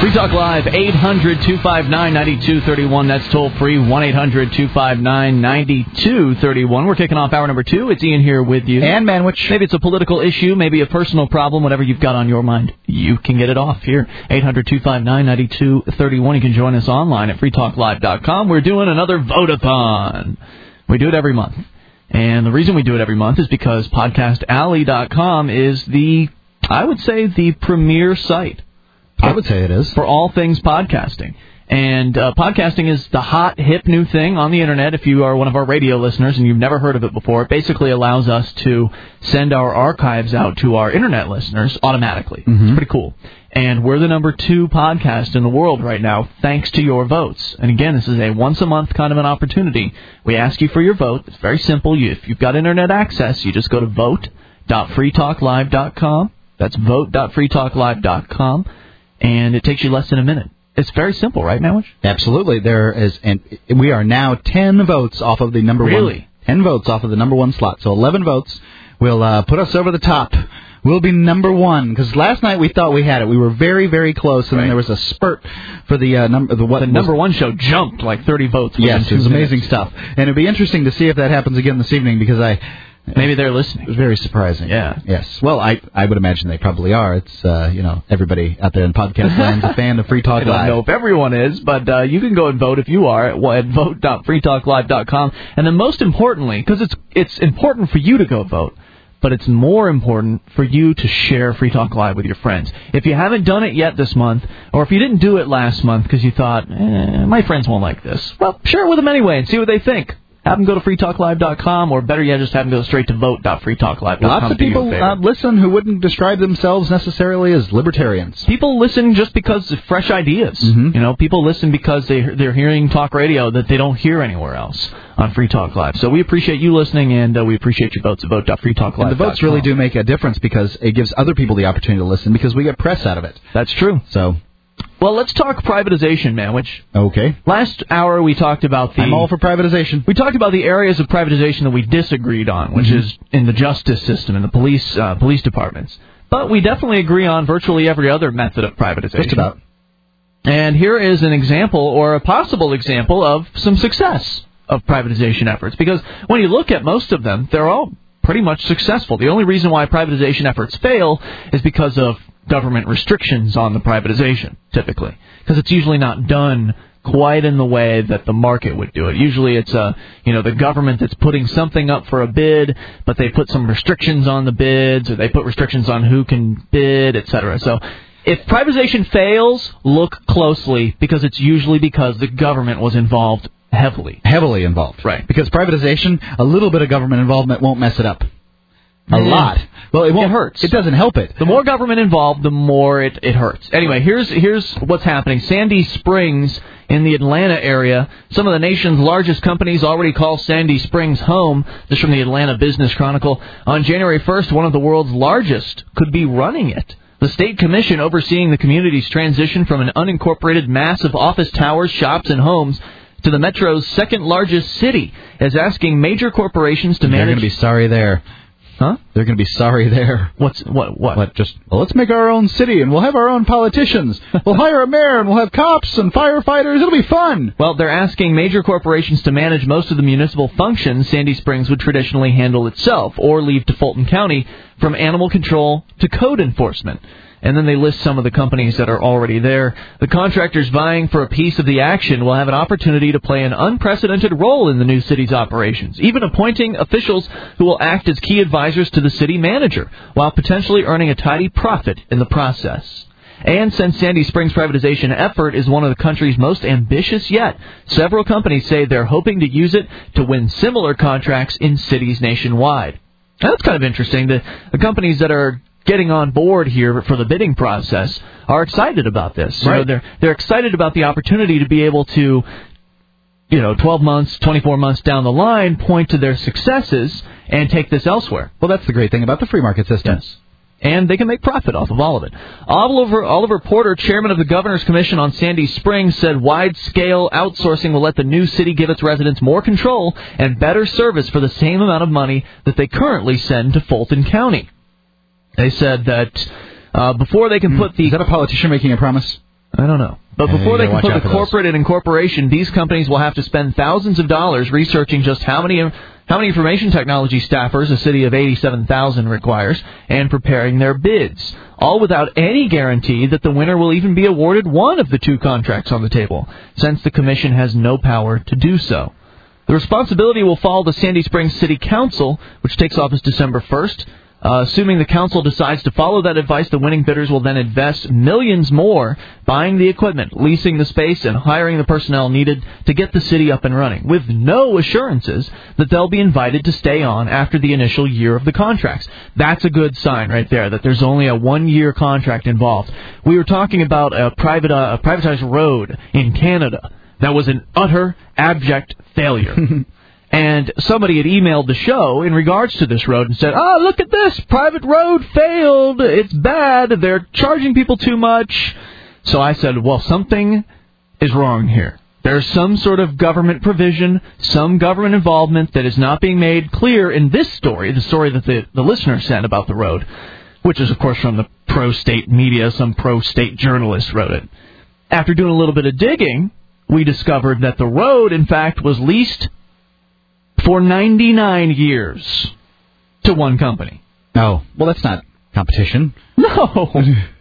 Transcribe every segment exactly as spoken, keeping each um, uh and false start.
Free Talk Live, eight hundred two five nine nine two three one. That's toll free, one eight hundred two five nine nine two three one. We're kicking off hour number two. It's Ian here with you. And Manwich. Maybe it's a political issue, maybe a personal problem, whatever you've got on your mind. You can get it off here, eight hundred two five nine nine two three one. You can join us online at free talk live dot com. We're doing another vote-a-thon. We do it every month. And the reason we do it every month is because podcast alley dot com is the, I would say, the premier site. I would say it is. For all things podcasting. And uh, podcasting is the hot, hip new thing on the Internet. If you are one of our radio listeners and you've never heard of it before, it basically allows us to send our archives out to our Internet listeners automatically. Mm-hmm. It's pretty cool. And we're the number two podcast in the world right now, thanks to your votes. And again, this is a once-a-month kind of an opportunity. We ask you for your vote. It's very simple. You, if you've got Internet access, you just go to vote dot free talk live dot com. That's vote dot free talk live dot com. And it takes you less than a minute. It's very simple, right, Manwich? Absolutely. There is, and we are now ten votes off of the number really? one. Really? ten votes off of the number one slot. So eleven votes will uh, put us over the top. We'll be number one, because last night we thought we had it. We were very, very close, and right. then there was a spurt for the uh, number. The, what the number one show jumped like thirty votes. Yes, it was amazing stuff. And it'll be interesting to see if that happens again this evening, because I... Maybe they're listening. It was very surprising. Yeah. Yes. Well, I I would imagine they probably are. It's, uh, you know, everybody out there in podcast land is a fan of Free Talk Live. I don't know if everyone is, but uh, you can go and vote if you are at, at vote dot free talk live dot com. And then most importantly, because it's it's important for you to go vote, but it's more important for you to share Free Talk Live with your friends. If you haven't done it yet this month, or if you didn't do it last month because you thought, eh, my friends won't like this, well, share it with them anyway and see what they think. Have them go to free talk live dot com, or better yet, just have them go straight to vote dot free talk live dot com. Lots of people uh, listen who wouldn't describe themselves necessarily as libertarians. People listen just because of fresh ideas. Mm-hmm. You know, people listen because they, they're hearing talk radio that they don't hear anywhere else on Free Talk Live. So we appreciate you listening, and uh, we appreciate your votes at vote dot free talk live dot com. And the votes really do make a difference, because it gives other people the opportunity to listen, because we get press out of it. That's true. So... Well, let's talk privatization, Manwich. Okay. Last hour we talked about the... I'm all for privatization. We talked about the areas of privatization that we disagreed on, which mm-hmm. is in the justice system and the police uh, police departments. But we definitely agree on virtually every other method of privatization. Just about. And here is an example, or a possible example, of some success of privatization efforts. Because when you look at most of them, they're all pretty much successful. The only reason why privatization efforts fail is because of government restrictions on the privatization, typically, because it's usually not done quite in the way that the market would do it. Usually it's uh, you know, the government that's putting something up for a bid, but they put some restrictions on the bids, or they put restrictions on who can bid, et cetera. So if privatization fails, look closely, because it's usually because the government was involved heavily. Heavily involved. Right. Because privatization, a little bit of government involvement won't mess it up. A mm. lot. Well, it won't. It hurts. It doesn't help it. The more government involved, the more it, it hurts. Anyway, here's here's what's happening. Sandy Springs in the Atlanta area. Some of the nation's largest companies already call Sandy Springs home. This from the Atlanta Business Chronicle. On January first, one of the world's largest could be running it. The state commission overseeing the community's transition from an unincorporated mass of office towers, shops, and homes to the metro's second largest city is asking major corporations to manage... They're going to be sorry there. Huh? They're going to be sorry there. What's what? What? What? Just well, let's make our own city, and we'll have our own politicians. We'll hire a mayor, and we'll have cops and firefighters. It'll be fun. Well, they're asking major corporations to manage most of the municipal functions Sandy Springs would traditionally handle itself, or leave to Fulton County, from animal control to code enforcement. And then they list some of the companies that are already there. The contractors vying for a piece of the action will have an opportunity to play an unprecedented role in the new city's operations, even appointing officials who will act as key advisors to the city manager, while potentially earning a tidy profit in the process. And since Sandy Springs' privatization effort is one of the country's most ambitious yet, several companies say they're hoping to use it to win similar contracts in cities nationwide. Now, that's kind of interesting. The, the companies that are getting on board here for the bidding process are excited about this. Right. You know, they're they're excited about the opportunity to be able to, you know, twelve months, twenty-four months down the line, point to their successes and take this elsewhere. Well, that's the great thing about the free market system. Yes. And they can make profit off of all of it. Oliver, Oliver Porter, chairman of the Governor's Commission on Sandy Springs, said wide-scale outsourcing will let the new city give its residents more control and better service for the same amount of money that they currently send to Fulton County. They said that uh, before they can put the... Is that a politician making a promise? I don't know. But before they can put the corporate in incorporation, these companies will have to spend thousands of dollars researching just how many how many information technology staffers a city of eighty-seven thousand requires and preparing their bids, all without any guarantee that the winner will even be awarded one of the two contracts on the table, since the commission has no power to do so. The responsibility will fall to Sandy Springs City Council, which takes office December first. Uh, assuming the council decides to follow that advice, the winning bidders will then invest millions more buying the equipment, leasing the space, and hiring the personnel needed to get the city up and running, with no assurances that they'll be invited to stay on after the initial year of the contracts. That's a good sign right there, that there's only a one-year contract involved. We were talking about a, private, uh, a privatized road in Canada that was an utter, abject failure. And somebody had emailed the show in regards to this road and said, oh, look at this, private road failed, it's bad, they're charging people too much. So I said, well, something is wrong here. There's some sort of government provision, some government involvement that is not being made clear in this story, the story that the, the listener sent about the road, which is, of course, from the pro-state media. Some pro-state journalist wrote it. After doing a little bit of digging, we discovered that the road, in fact, was leased for ninety-nine years to one company. Oh, well, that's not competition. No.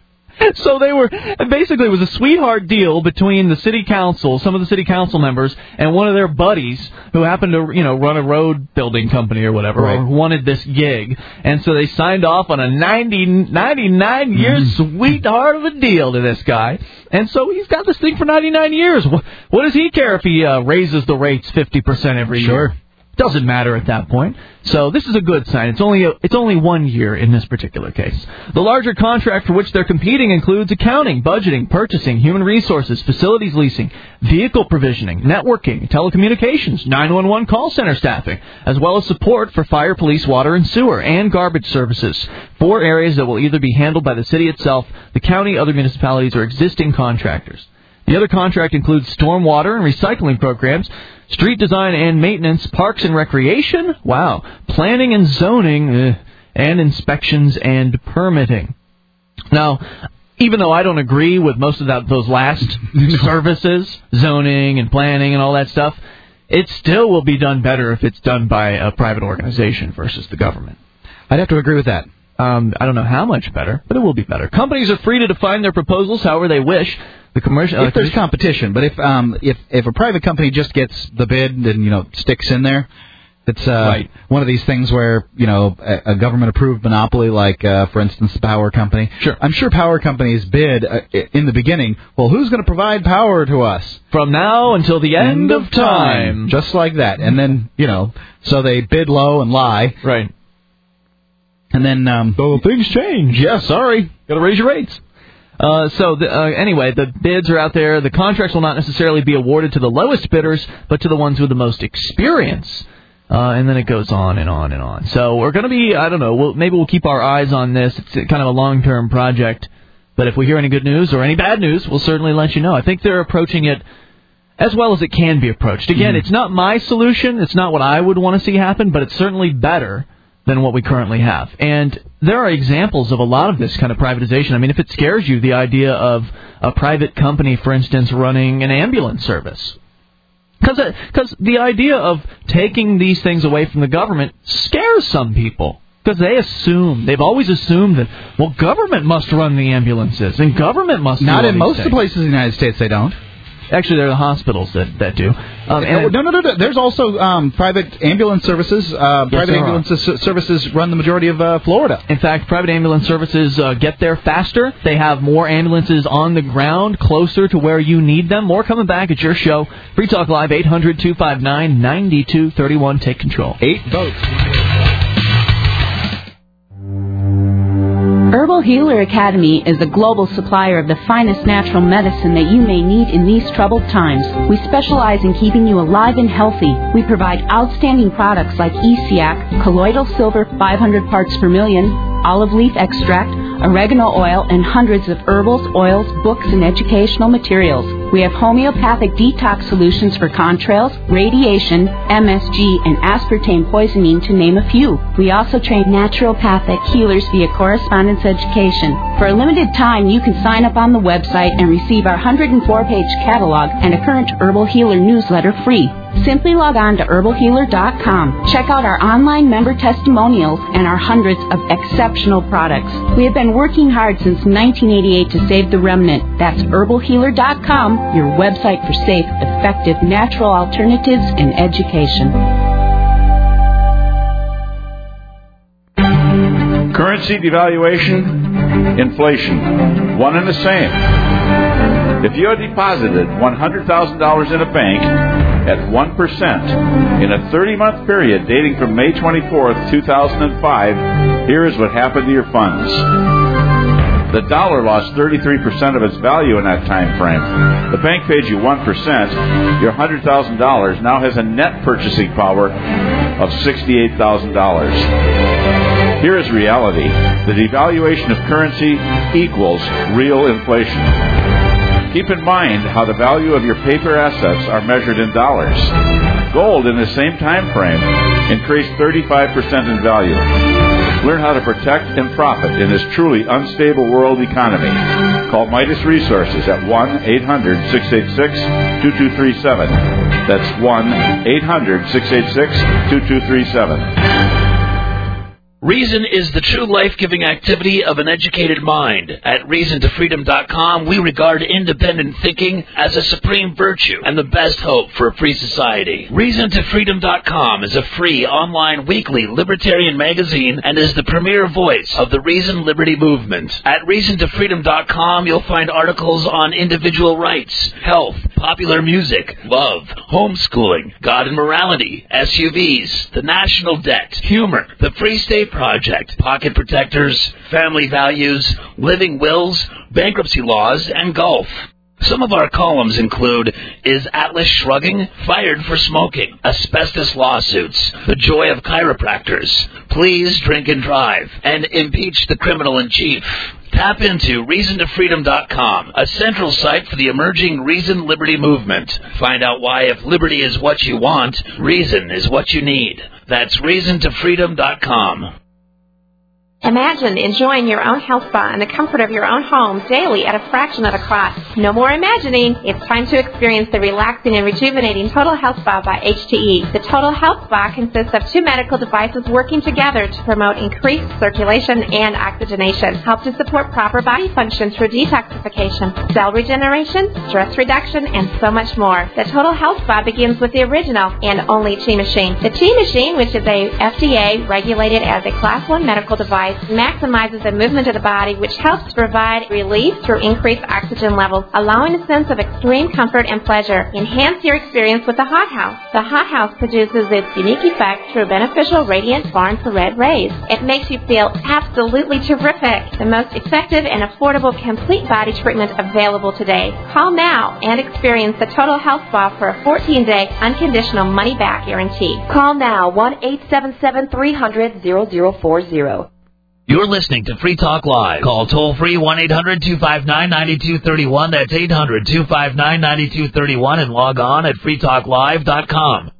So they were, basically it was a sweetheart deal between the city council, some of the city council members, and one of their buddies who happened to, you know, run a road building company or whatever, right, or wanted this gig. And so they signed off on a ninety, ninety-nine year mm. sweetheart of a deal to this guy. And so he's got this thing for ninety-nine years. What, what does he care if he uh, raises the rates fifty percent every sure. year? Doesn't matter at that point. So this is a good sign. It's only a, it's only one year in this particular case. The larger contract for which they're competing includes accounting, budgeting, purchasing, human resources, facilities leasing, vehicle provisioning, networking, telecommunications, nine one one call center staffing, as well as support for fire, police, water, and sewer, and garbage services. Four areas that will either be handled by the city itself, the county, other municipalities, or existing contractors. The other contract includes stormwater and recycling programs, street design and maintenance, parks and recreation, wow, planning and zoning, uh, and inspections and permitting. Now, even though I don't agree with most of that, those last services, zoning and planning and all that stuff, it still will be done better if it's done by a private organization versus the government. I'd have to agree with that. Um, I don't know how much better, but it will be better. Companies are free to define their proposals however they wish. The commercial, if uh, there's competition, but if um if if a private company just gets the bid and you know sticks in there, it's uh right. one of these things where you know a, a government approved monopoly, like uh, for instance the power company. Sure, I'm sure power companies bid uh, in the beginning. Well, who's going to provide power to us from now until the end, end of time. time, just like that, and then you know so they bid low and lie. Right. And then um, so things change. Yeah, sorry, got to raise your rates. Uh, so, the, uh, anyway, the bids are out there. The contracts will not necessarily be awarded to the lowest bidders, but to the ones with the most experience. Uh, and then it goes on and on and on. So we're going to be, I don't know, we'll, maybe we'll keep our eyes on this. It's kind of a long-term project. But if we hear any good news or any bad news, we'll certainly let you know. I think they're approaching it as well as it can be approached. Again, mm-hmm. It's not my solution. It's not what I would want to see happen, but it's certainly better than what we currently have. And there are examples of a lot of this kind of privatization. I mean, if it scares you, the idea of a private company, for instance, running an ambulance service. Because the idea of taking these things away from the government scares some people. Because they assume, they've always assumed that, well, government must run the ambulances, and government must Not do in most things. of the places in the United States, they don't. Actually, there are the hospitals that, that do. Um, and no, no, no, no. There's also um, private ambulance services. Uh, yes, private ambulance s- services run the majority of uh, Florida. In fact, private ambulance services uh, get there faster. They have more ambulances on the ground, closer to where you need them. More coming back at your show. Free Talk Live, eight hundred two five nine nine two three one. Take control. Eight votes. Herbal Healer Academy is a global supplier of the finest natural medicine that you may need in these troubled times. We specialize in keeping you alive and healthy. We provide outstanding products like E C A C, colloidal silver five hundred parts per million, olive leaf extract, oregano oil, and hundreds of herbals, oils, books, and educational materials. We have homeopathic detox solutions for contrails, radiation, M S G, and aspartame poisoning, to name a few. We also train naturopathic healers via correspondence education. For a limited time, you can sign up on the website and receive our one hundred four page catalog and a current Herbal Healer newsletter free. Simply log on to herbal healer dot com. Check out our online member testimonials and our hundreds of exceptional products. We have been working hard since nineteen eighty-eight to save the remnant. That's herbal healer dot com, your website for safe, effective, natural alternatives and education. Currency devaluation, inflation, one and the same. If you had deposited one hundred thousand dollars in a bank at one percent in a thirty-month period dating from May twenty-fourth, two thousand five, here is what happened to your funds. The dollar lost thirty-three percent of its value in that time frame. The bank paid you one percent. Your one hundred thousand dollars now has a net purchasing power of sixty-eight thousand dollars. Here is reality. The devaluation of currency equals real inflation. Keep in mind how the value of your paper assets are measured in dollars. Gold in the same time frame increased thirty-five percent in value. Learn how to protect and profit in this truly unstable world economy. Call Midas Resources at one eight hundred six eight six two two three seven. That's one eight hundred six eight six two two three seven. Reason is the true life-giving activity of an educated mind. At reason to freedom dot com, we regard independent thinking as a supreme virtue and the best hope for a free society. reason to freedom dot com is a free online weekly libertarian magazine and is the premier voice of the Reason Liberty movement. At reason to freedom dot com, you'll find articles on individual rights, health, popular music, love, homeschooling, God and morality, S U Vs, the national debt, humor, the Free State Project, pocket protectors, family values, living wills, bankruptcy laws, and golf. Some of our columns include Is Atlas Shrugging? Fired for Smoking, Asbestos Lawsuits, The Joy of Chiropractors, Please Drink and Drive, and Impeach the Criminal in Chief. Tap into reason to freedom dot com, a central site for the emerging Reason Liberty movement. Find out why if liberty is what you want, reason is what you need. That's reason to freedom dot com. Imagine enjoying your own health spa in the comfort of your own home daily at a fraction of the cost. No more imagining. It's time to experience the relaxing and rejuvenating Total Health Spa by H T E. The Total Health Spa consists of two medical devices working together to promote increased circulation and oxygenation, help to support proper body function through detoxification, cell regeneration, stress reduction, and so much more. The Total Health Spa begins with the original and only Chi Machine. The Chi Machine, which is a F D A regulated as a Class one medical device, maximizes the movement of the body, which helps to provide relief through increased oxygen levels, allowing a sense of extreme comfort and pleasure. Enhance your experience with the Hot House. The Hot House produces its unique effect through beneficial radiant far infrared rays. It makes you feel absolutely terrific. The most effective and affordable complete body treatment available today. Call now and experience the Total Health Spa for a fourteen day unconditional money-back guarantee. Call now, one eight seven seven three hundred zero zero four zero. You're listening to Free Talk Live. Call toll-free one eight hundred two five nine nine two three one. That's eight hundred two five nine nine two three one and log on at free talk live dot com.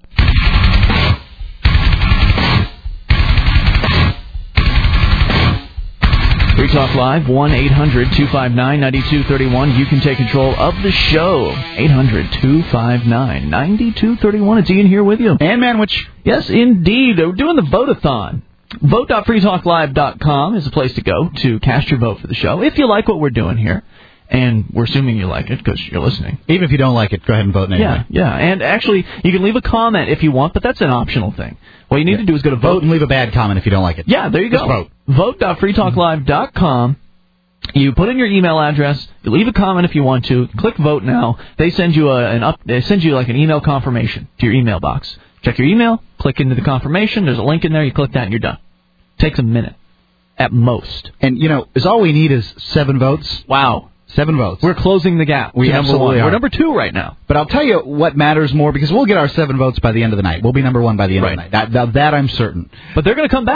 Free Talk Live, one eight hundred two five nine nine two three one. You can take control of the show. eight hundred two five nine nine two three one. It's Ian here with you. And Manwich. Yes, indeed. We're doing the vote-a-thon. vote dot free talk live dot com is the place to go to cast your vote for the show. If you like what we're doing here, and we're assuming you like it because you're listening. Even if you don't like it, go ahead and vote anyway. Yeah, yeah. And actually, you can leave a comment if you want, but that's an optional thing. What you need yeah. to do is go to vote. Vote and leave a bad comment if you don't like it. Yeah, there you go. Just vote. vote dot free talk live dot com. You put in your email address. You leave a comment if you want to. Click vote now. They send you a, an up. They send you like an email confirmation to your email box. Check your email. Click into the confirmation. There's a link in there. You click that and you're done. Takes a minute at most. And you know, is all we need is seven votes. Wow. Seven votes. We're closing the gap. We absolutely are. We're number two right now. But I'll tell you what matters more, because we'll get our seven votes by the end of the night. We'll be number one by the end right. of the night. That, that, that I'm certain. But they're going to come back.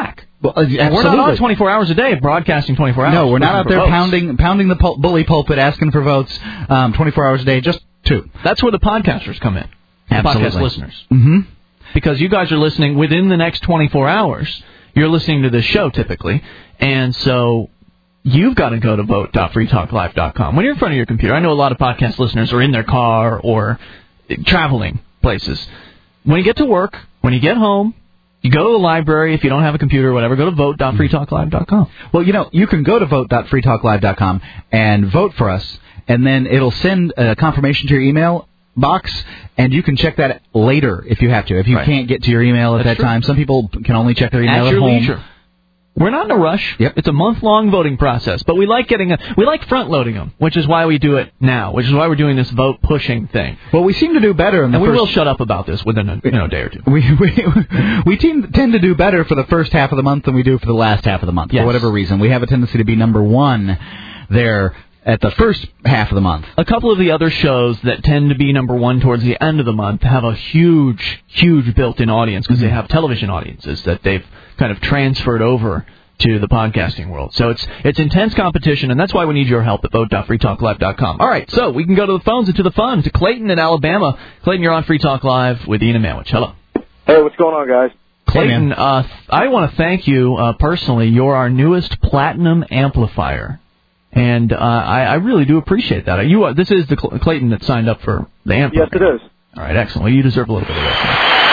Well, absolutely. We're not on twenty-four hours a day, broadcasting twenty-four hours. No, we're not out there votes. pounding pounding the pul- bully pulpit, asking for votes um, twenty-four hours a day, just two. That's where the podcasters come in. The Absolutely. podcast listeners. Mm-hmm. Because you guys are listening within the next twenty-four hours. You're listening to this show, typically. And so you've got to go to vote dot free talk live dot com. When you're in front of your computer, I know a lot of podcast listeners are in their car or traveling places. When you get to work, when you get home, you go to the library. If you don't have a computer or whatever, go to vote dot free talk live dot com. Well, you know, you can go to vote dot free talk live dot com and vote for us, and then it'll send a confirmation to your email box, and you can check that later if you have to. If you right. can't get to your email at That's that true. time, some people can only check their email at at your home. leisure. We're not in a rush. Yep. It's a month-long voting process, but we like getting a, we like front-loading them, which is why we do it now, which is why we're doing this vote-pushing thing. Well, we seem to do better in the and we first... will shut up about this within a you know, day or two. We we we team, tend to do better for the first half of the month than we do for the last half of the month, yes. for whatever reason. We have a tendency to be number one there at the first half of the month. A couple of the other shows that tend to be number one towards the end of the month have a huge, huge built-in audience because mm-hmm. they have television audiences that they've kind of transferred over to the podcasting world. So it's it's intense competition, and that's why we need your help at vote dot free talk live dot com. All right, so we can go to the phones and to the fun, to Clayton in Alabama. Clayton, you're on Free Talk Live with Ian and Manwich. Hello. Hey, what's going on, guys? Clayton, hey, uh, I want to thank you uh, personally. You're our newest platinum amplifier. And uh, I, I really do appreciate that. You, uh, this is the Cl- Clayton that signed up for the amp. Yes, program. it is. All right, excellent. Well, you deserve a little bit of this.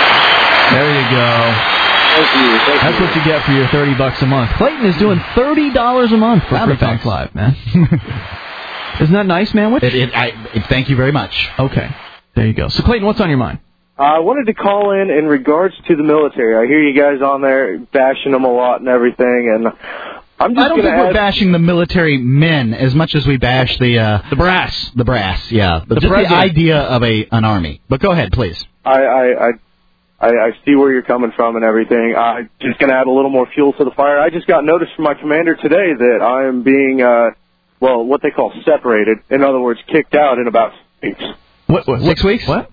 There you go. Thank you. Thank That's you. what you get for your thirty bucks a month. Clayton is doing thirty dollars a month for Free Talk Live, man. Isn't that nice, man? It, it, I, it, thank you very much. Okay, there you go. So, Clayton, what's on your mind? I wanted to call in in regards to the military. I hear you guys on there bashing them a lot and everything, and I'm just I don't think add... we're bashing the military men as much as we bash the uh, the brass. The brass, yeah. But the just president. the idea of a an army. But go ahead, please. I I, I I I see where you're coming from and everything. I'm just going to add a little more fuel to the fire. I just got notice from my commander today that I am being, uh, well, what they call separated. In other words, kicked out in about six weeks. What, what, six weeks? What?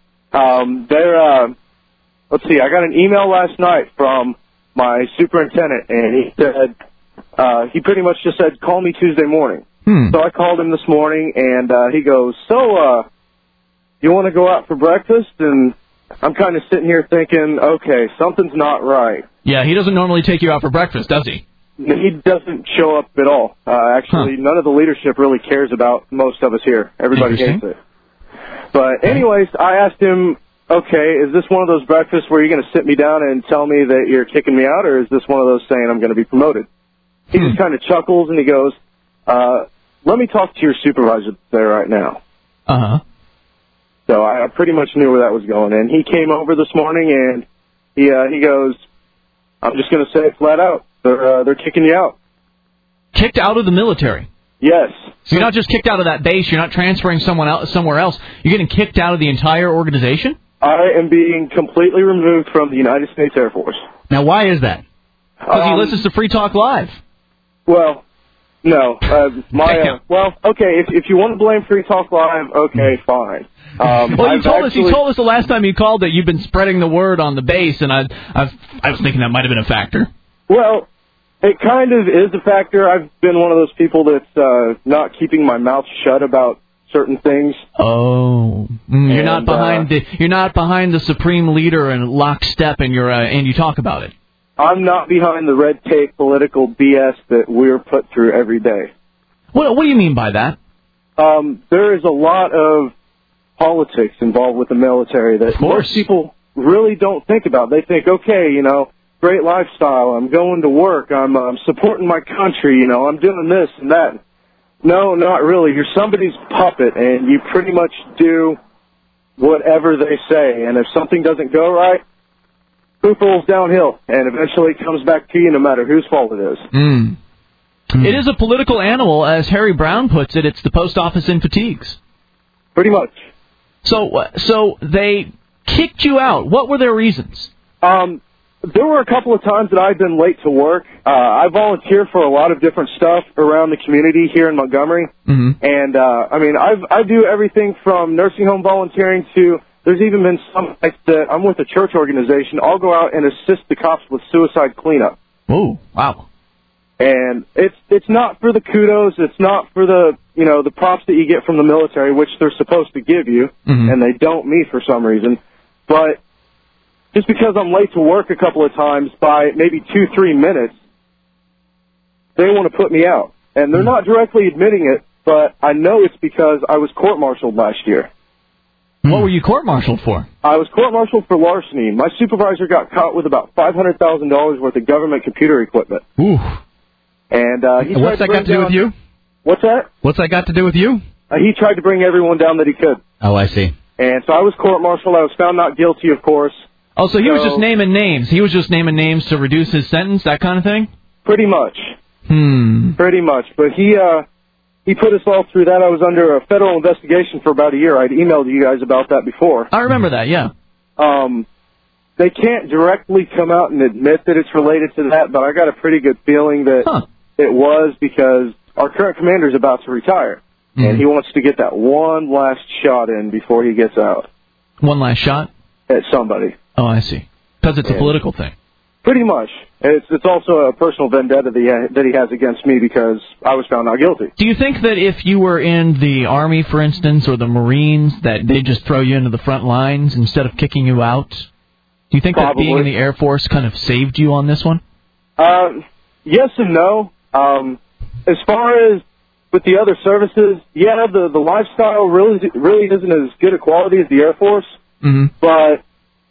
Um, they're, uh, let's see, I got an email last night from my superintendent, and he said, uh, he pretty much just said, call me Tuesday morning. Hmm. So I called him this morning, and uh, he goes, so, uh, you want to go out for breakfast? And I'm kind of sitting here thinking, okay, something's not right. Yeah, he doesn't normally take you out for breakfast, does he? He doesn't show up at all. Uh, actually, Huh. none of the leadership really cares about most of us here. Everybody hates it. But anyways, I asked him, okay, is this one of those breakfasts where you're going to sit me down and tell me that you're kicking me out, or is this one of those saying I'm going to be promoted? He Hmm. just kind of chuckles, and he goes, uh, let me talk to your supervisor there right now. Uh-huh. So I pretty much knew where that was going. And he came over this morning, and he uh, he goes, I'm just going to say it flat out. They're, uh, they're kicking you out. Kicked out of the military? Yes. So you're not just kicked out of that base, you're not transferring someone else somewhere else. You're getting kicked out of the entire organization? I am being completely removed from the United States Air Force. Now, why is that? Because Um, he listens to Free Talk Live. Well, no. Uh, my Damn. uh, well, okay. If if you want to blame Free Talk Live, okay, fine. Um, Well, you I've told us actually, you told us the last time you called that you've been spreading the word on the base, and I I've, I was thinking that might have been a factor. Well, it kind of is a factor. I've been one of those people that's uh, not keeping my mouth shut about certain things. Oh, mm, you're not And, behind uh, the you're not behind the supreme leader and lockstep, and you're uh, and you talk about it. I'm not behind the red tape political B S that we're put through every day. What what do you mean by that? Um, there is a lot of politics involved with the military that course. most people really don't think about. They think, okay, you know, great lifestyle. I'm going to work. I'm, I'm supporting my country. You know, I'm doing this and that. No, not really. You're somebody's puppet, and you pretty much do whatever they say. And if something doesn't go right, poop rolls downhill, and eventually it comes back to you no matter whose fault it is. Mm. It is a political animal, as Harry Brown puts it. It's the post office in fatigues. Pretty much. So, uh, so they kicked you out. What were their reasons? Um, there were a couple of times that I've been late to work. Uh, I volunteer for a lot of different stuff around the community here in Montgomery. Mm-hmm. And, uh, I mean, I've, I do everything from nursing home volunteering to, there's even been some nights that I'm with a church organization. I'll go out and assist the cops with suicide cleanup. Oh, wow. And it's it's not for the kudos. It's not for the, you know, the props that you get from the military, which they're supposed to give you, mm-hmm. and they don't me for some reason. But just because I'm late to work a couple of times by maybe two, three minutes, they want to put me out. And they're not directly admitting it, but I know it's because I was court-martialed last year. What were you court-martialed for? I was court-martialed for larceny. My supervisor got caught with about five hundred thousand dollars worth of government computer equipment. Ooh. And uh, he what's that got to do down, with you? What's that? What's that got to do with you? Uh, he tried to bring everyone down that he could. Oh, I see. And so I was court-martialed. I was found not guilty, of course. Oh, so he so, was just naming names. He was just naming names to reduce his sentence, that kind of thing? Pretty much. Hmm. Pretty much. But he uh, he put us all through that. I was under a federal investigation for about a year. I'd emailed you guys about that before. I remember that, yeah. Um, they can't directly come out and admit that it's related to that, but I got a pretty good feeling that huh. it was because our current commander is about to retire, mm-hmm. and he wants to get that one last shot in before he gets out. One last shot? At somebody. Oh, I see. Because it's and a political thing. Pretty much. It's it's also a personal vendetta that he, ha- that he has against me because I was found not guilty. Do you think that if you were in the Army, for instance, or the Marines, that they'd just throw you into the front lines instead of kicking you out? Do you think Probably. that being in the Air Force kind of saved you on this one? Uh, yes and no. Um, as far as with the other services, yeah, the, the lifestyle really really isn't as good a quality as the Air Force, mm-hmm. but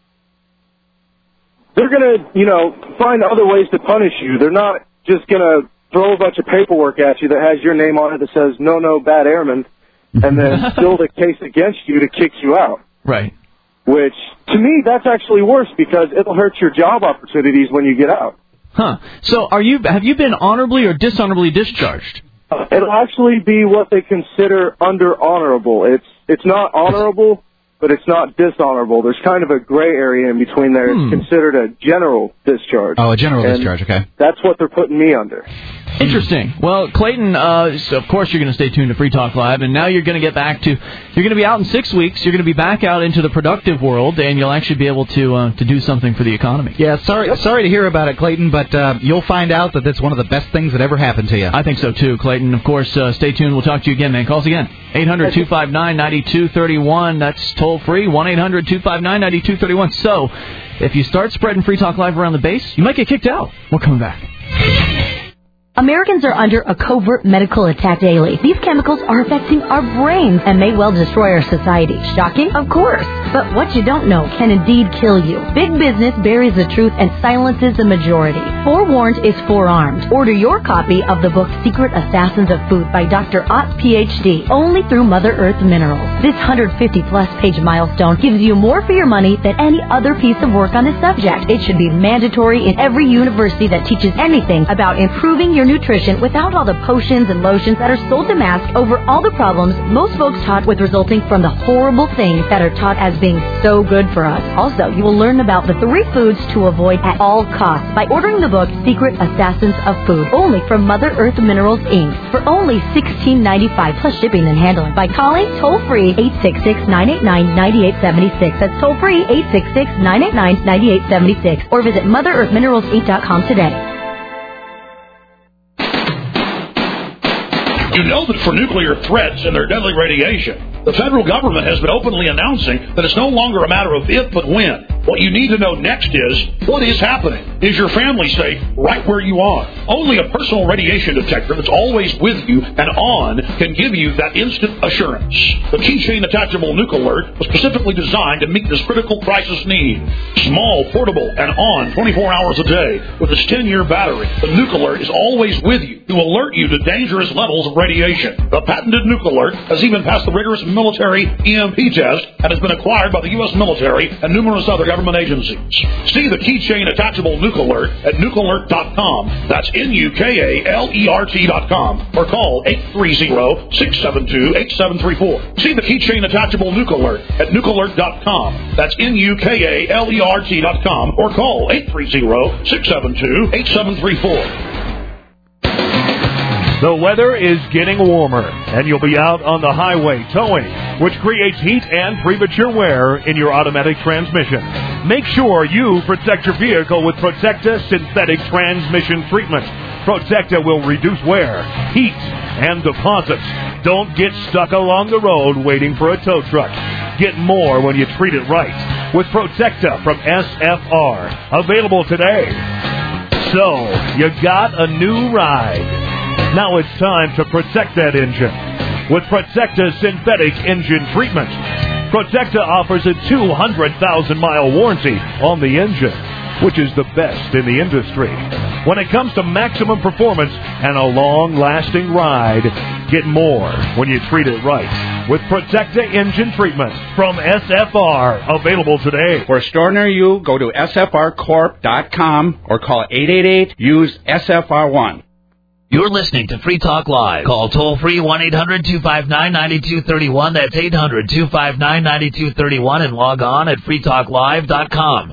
they're going to, you know, find other ways to punish you. They're not just going to throw a bunch of paperwork at you that has your name on it that says, no, no, bad airman, and then build a case against you to kick you out. Right. Which, to me, that's actually worse because it'll hurt your job opportunities when you get out. Huh. So are you? Have you been honorably or dishonorably discharged? Uh, it'll actually be what they consider under honorable. It's it's not honorable, but it's not dishonorable. There's kind of a gray area in between there. Hmm. It's considered a general discharge. Oh, a general and discharge, okay. That's what they're putting me under. Interesting. Well, Clayton, uh, so of course you're going to stay tuned to Free Talk Live, and now you're going to get back to, you're going to be out in six weeks, you're going to be back out into the productive world, and you'll actually be able to uh, to do something for the economy. Yeah, sorry sorry to hear about it, Clayton, but uh, you'll find out that that's one of the best things that ever happened to you. I think so, too, Clayton. Of course, uh, stay tuned. We'll talk to you again, man. Call us again. eight hundred two five nine nine two three one. That's toll-free, one eight hundred two five nine nine two three one. So, if you start spreading Free Talk Live around the base, you might get kicked out. We're coming back. Americans are under a covert medical attack daily. These chemicals are affecting our brains and may well destroy our society. Shocking? Of course. But what you don't know can indeed kill you. Big business buries the truth and silences the majority. Forewarned is forearmed. Order your copy of the book Secret Assassins of Food by Doctor Ott, P H D, only through Mother Earth Minerals. This one hundred fifty plus page milestone gives you more for your money than any other piece of work on this subject. It should be mandatory in every university that teaches anything about improving your nutrition without all the potions and lotions that are sold to mask over all the problems most folks taught with resulting from the horrible things that are taught as being so good for us. Also, you will learn about the three foods to avoid at all costs by ordering the book Secret Assassins of Food, only from Mother Earth Minerals, Incorporated, for only sixteen ninety-five plus shipping and handling by calling toll-free eight six six, nine eight nine, nine eight seven six. That's toll-free eight six six, nine eight nine, nine eight seven six. Or visit Mother Earth Minerals Inc dot com today. You know that for nuclear threats and their deadly radiation, the federal government has been openly announcing that it's no longer a matter of if, but when. What you need to know next is, what is happening? Is your family safe right where you are? Only a personal radiation detector that's always with you and on can give you that instant assurance. The Keychain Attachable Nuke Alert was specifically designed to meet this critical crisis need. Small, portable, and on twenty-four hours a day with its ten-year battery, the Nuke Alert is always with you to alert you to dangerous levels of radiation. The patented Nuke Alert has even passed the rigorous military E M P test and has been acquired by the U S military and numerous other government agencies. See the Keychain Attachable Nuke Alert at nuke alert dot com. That's N U K A L E R T dot com. Or call eight three zero, six seven two, eight seven three four. See the Keychain Attachable Nuke Alert at nuke alert dot com. That's N U K A L E R T dot com. Or call eight three zero, six seven two, eight seven three four. The weather is getting warmer, and you'll be out on the highway towing, which creates heat and premature wear in your automatic transmission. Make sure you protect your vehicle with Protecta Synthetic Transmission Treatment. Protecta will reduce wear, heat, and deposits. Don't get stuck along the road waiting for a tow truck. Get more when you treat it right with Protecta from S F R. Available today. So, you got a new ride. Now it's time to protect that engine with Protecta Synthetic Engine Treatment. Protecta offers a two hundred thousand mile warranty on the engine, which is the best in the industry. When it comes to maximum performance and a long-lasting ride, get more when you treat it right with Protecta Engine Treatment from S F R. Available today. For a store near you, go to S F R corp dot com or call eight eight eight, use S F R one. You're listening to Free Talk Live. Call toll-free one eight hundred two five nine nine two three one. That's eight hundred two five nine nine two three one and log on at free talk live dot com.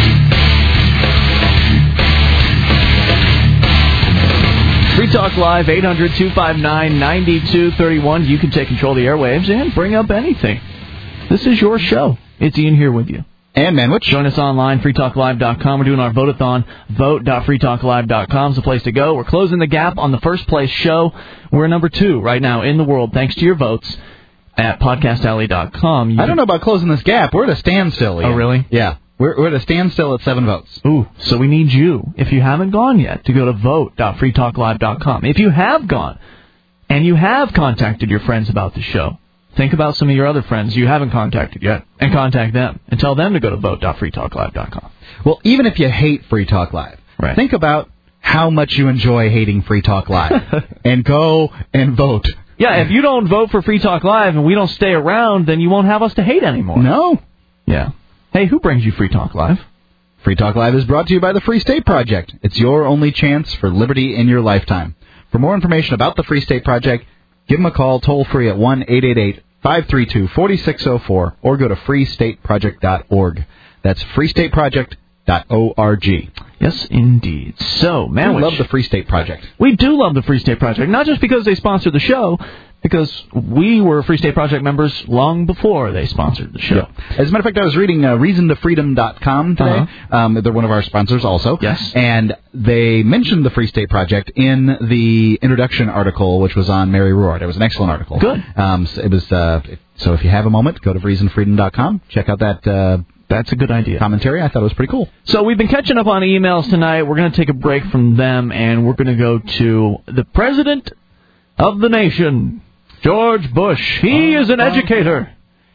Free Talk Live, eight hundred two five nine nine two three one. You can take control of the airwaves and bring up anything. This is your show. It's Ian here with you. And Manwich. Join us online, free talk live dot com. We're doing our vote-a-thon. vote dot free talk live dot com is the place to go. We're closing the gap on the first place show. We're number two right now in the world, thanks to your votes at podcast alley dot com. You I don't know about closing this gap. We're at a standstill. Ian. Oh, really? Yeah. We're, we're at a standstill at seven votes. Ooh, so we need you, if you haven't gone yet, to go to vote dot free talk live dot com. If you have gone, and you have contacted your friends about the show, think about some of your other friends you haven't contacted yet, and contact them, and tell them to go to vote dot free talk live dot com. Well, even if you hate Free Talk Live, right. think about how much you enjoy hating Free Talk Live, and go and vote. Yeah, if you don't vote for Free Talk Live and we don't stay around, then you won't have us to hate anymore. No. Yeah. Hey, who brings you Free Talk Live? Free Talk Live is brought to you by the Free State Project. It's your only chance for liberty in your lifetime. For more information about the Free State Project, give them a call toll-free at one eight eight eight five three two four six zero four or go to free state project dot org. That's free state project dot org. Yes, indeed. So, man, we love the Free State Project. We do love the Free State Project, not just because they sponsor the show, because we were Free State Project members long before they sponsored the show. Yeah. As a matter of fact, I was reading uh, reason to freedom dot com today. Uh-huh. Um, they're one of our sponsors also. Yes. And they mentioned the Free State Project in the introduction article, which was on Mary Roard. It was an excellent article. Good. Um, so it was. Uh, so if you have a moment, go to reason freedom dot com. Check out that. Uh, That's a good idea. Commentary. I thought it was pretty cool. So we've been catching up on emails tonight. We're going to take a break from them, and we're going to go to the President of the nation, George Bush. He is an educator.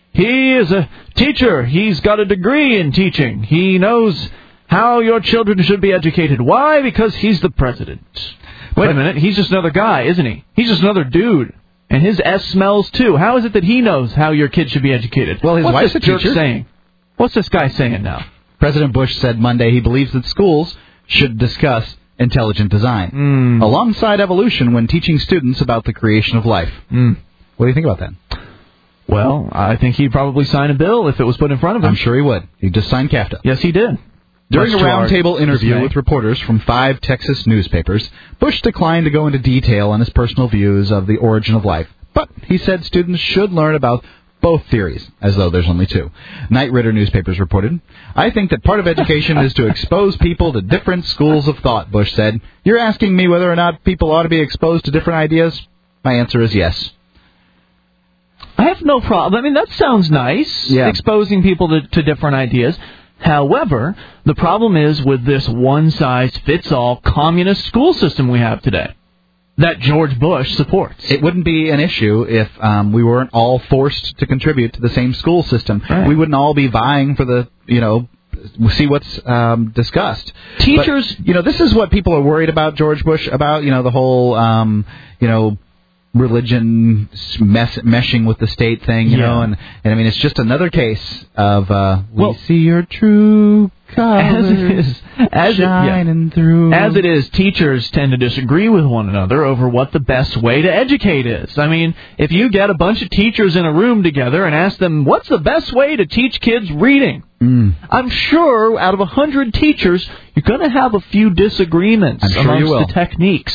He is a teacher. He's got a degree in teaching. He knows how your children should be educated. Why? Because he's the president. Wait a minute. He's just another guy, isn't he? He's just another dude. And his S smells, too. How is it that he knows how your kids should be educated? Well, his What's wife's this a jerk teacher. saying? What's this guy saying now? President Bush said Monday he believes that schools should discuss intelligent design mm. alongside evolution when teaching students about the creation of life. Mm. What do you think about that? Well, I think he'd probably sign a bill if it was put in front of him. I'm sure he would. He just signed CAFTA. Yes, he did. During Much a to our roundtable interview dismay. with reporters from five Texas newspapers, Bush declined to go into detail on his personal views of the origin of life. But he said students should learn about both theories, as though there's only two. Knight Ridder newspapers reported, I think that part of education is to expose people to different schools of thought, Bush said. You're asking me whether or not people ought to be exposed to different ideas? My answer is yes. I have no problem. I mean, that sounds nice, yeah. exposing people to, to different ideas. However, the problem is with this one-size-fits-all communist school system we have today that George Bush supports. It wouldn't be an issue if um, we weren't all forced to contribute to the same school system. Right. We wouldn't all be vying for the, you know, see what's um, discussed. Teachers... But, you know, this is what people are worried about George Bush, about, you know, the whole, um, you know, religion mess, meshing with the state thing, you yeah. know, and, and I mean, it's just another case of uh, we well, see your true as it is, as it, shining yeah. through. As it is, teachers tend to disagree with one another over what the best way to educate is. I mean, if you get a bunch of teachers in a room together and ask them, what's the best way to teach kids reading? Mm. I'm sure out of a hundred teachers, you're going to have a few disagreements I'm sure amongst you will. the techniques.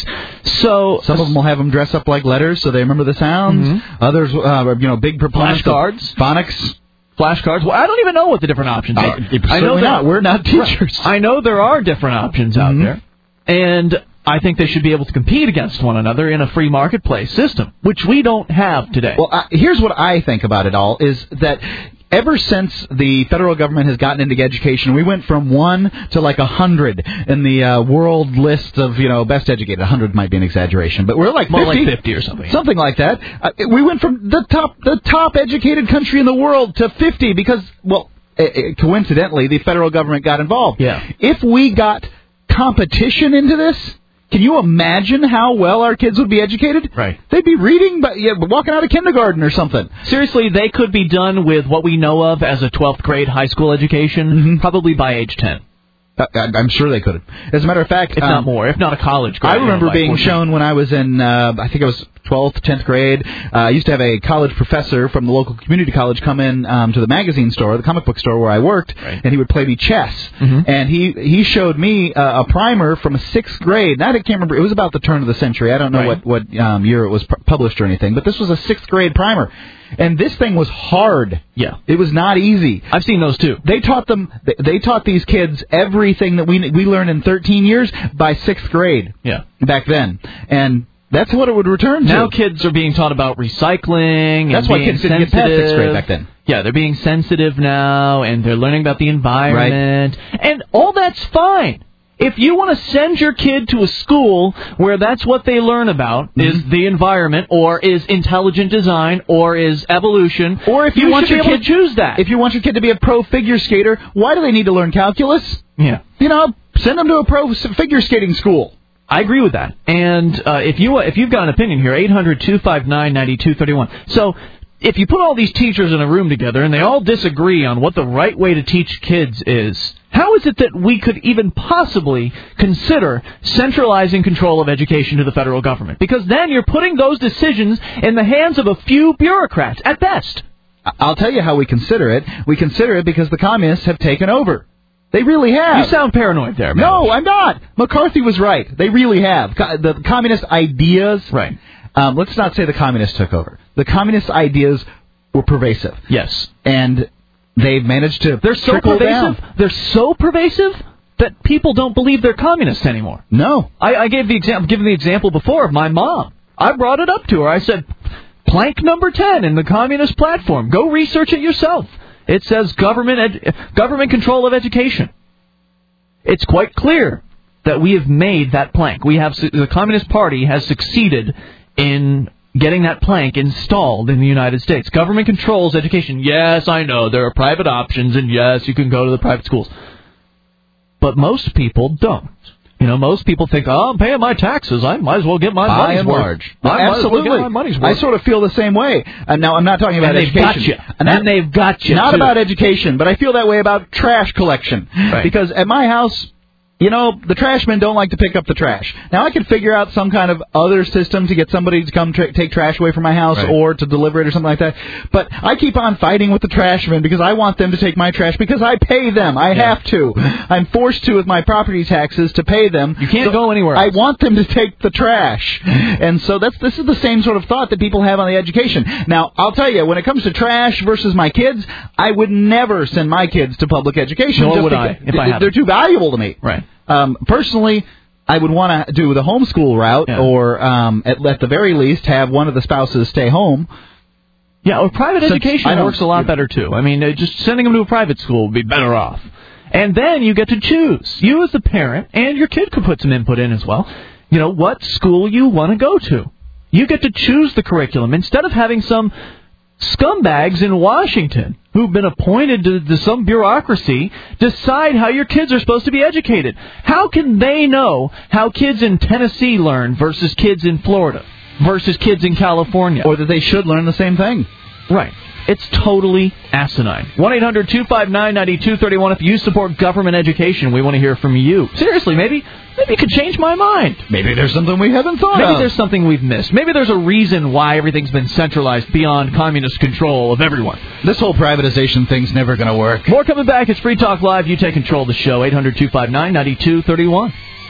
So some of them will have them dress up like letters so they remember the sounds. Mm-hmm. Others, uh, you know, big proponents flashcards, of phonics. Flashcards. Well, I don't even know what the different options are. Uh, I know not. We're not teachers. I know there are different options out mm-hmm. there, and I think they should be able to compete against one another in a free marketplace system, which we don't have today. Well, uh, here's what I think about it all, is that ever since the federal government has gotten into education, we went from one to like a hundred in the uh, world list of, you know, best educated. A hundred might be an exaggeration, but we're like more fifty, like fifty or something. Something like that. Uh, we went from the top, the top educated country in the world to fifty because, well, uh, coincidentally, the federal government got involved. Yeah. If we got competition into this, can you imagine how well our kids would be educated? Right. They'd be reading, but yeah, walking out of kindergarten or something. Seriously, they could be done with what we know of as a twelfth grade high school education, mm-hmm. probably by age ten. Uh, I'm sure they could. As a matter of fact, if um, not more, if not a college grade. I remember you know, being like shown when I was in, uh, I think it was twelfth, tenth grade. Uh, I used to have a college professor from the local community college come in um, to the magazine store, the comic book store where I worked, right. and he would play me chess. Mm-hmm. And he he showed me uh, a primer from a sixth grade. Now, I can't remember. It was about the turn of the century. I don't know right. what, what um, year it was pu- published or anything, but this was a sixth grade primer. And this thing was hard. Yeah. It was not easy. I've seen those too. They taught them, they taught these kids everything that we we learned in thirteen years by sixth grade. Yeah. Back then. And that's what it would return to. Now kids are being taught about recycling. That's and why being kids didn't get past sixth grade back then. Yeah, they're being sensitive now, and they're learning about the environment. Right. And all that's fine. If you want to send your kid to a school where that's what they learn about, mm-hmm. is the environment, or is intelligent design, or is evolution, or if you, you want your kid to choose that. If you want your kid to be a pro figure skater, why do they need to learn calculus? Yeah. You know, send them to a pro figure skating school. I agree with that. And uh, if you if you've got an opinion here, eight hundred two five nine nine two three one. So if you put all these teachers in a room together and they all disagree on what the right way to teach kids is, how is it that we could even possibly consider centralizing control of education to the federal government? Because then you're putting those decisions in the hands of a few bureaucrats, at best. I'll tell you how we consider it. We consider it because the communists have taken over. They really have. You sound paranoid there, man. No, I'm not. McCarthy was right. They really have. Co- the communist ideas. Right. Um, let's not say the communists took over. The communist ideas were pervasive. Yes. And they've managed to They're so trickle pervasive. down. They're so pervasive that people don't believe they're communists anymore. No. I, I gave the example, given the example before of my mom. I brought it up to her. I said, plank number ten in the communist platform. Go research it yourself. It says government ed- government control of education. It's quite clear that we have made that plank. We have the Communist Party has succeeded in getting that plank installed in the United States. Government controls education. Yes, I know there are private options, and yes, you can go to the private schools. But most people don't. You know, most people think, oh, I'm paying my taxes. I might as well get my By money's and worth. large. I might Absolutely. as well get my money's worth. I sort of feel the same way. And now, I'm not talking about and education. They've got you. And, and they've got you, Not too. about education, but I feel that way about trash collection. Right. Because at my house, you know, the trash men don't like to pick up the trash. Now, I could figure out some kind of other system to get somebody to come tra- take trash away from my house right. or to deliver it or something like that. But I keep on fighting with the trash men because I want them to take my trash because I pay them. I yeah. have to. I'm forced to with my property taxes to pay them. You can't so go anywhere else. I want them to take the trash. And so that's this is the same sort of thought that people have on the education. Now, I'll tell you, when it comes to trash versus my kids, I would never send my kids to public education. Nor just would I, if I had They're them. too valuable to me. Right. Um, personally, I would want to do the homeschool route, yeah. or um, at, at the very least, have one of the spouses stay home. Yeah, or private Since education works a lot better too. I mean, uh, just sending them to a private school would be better off. And then you get to choose. You as the parent, and your kid could put some input in as well. You know, what school you want to go to. You get to choose the curriculum instead of having some scumbags in Washington who've been appointed to, to some bureaucracy decide how your kids are supposed to be educated. How can they know how kids in Tennessee learn versus kids in Florida versus kids in California? Or that they should learn the same thing. Right. It's totally asinine. one eight hundred two five nine nine two three one. If you support government education, we want to hear from you. Seriously, maybe maybe it could change my mind. Maybe there's something we haven't thought Maybe of. there's something we've missed. Maybe there's a reason why everything's been centralized beyond communist control of everyone. This whole privatization thing's never going to work. More coming back. It's Free Talk Live. You take control of the show. eight hundred two five nine nine two three one.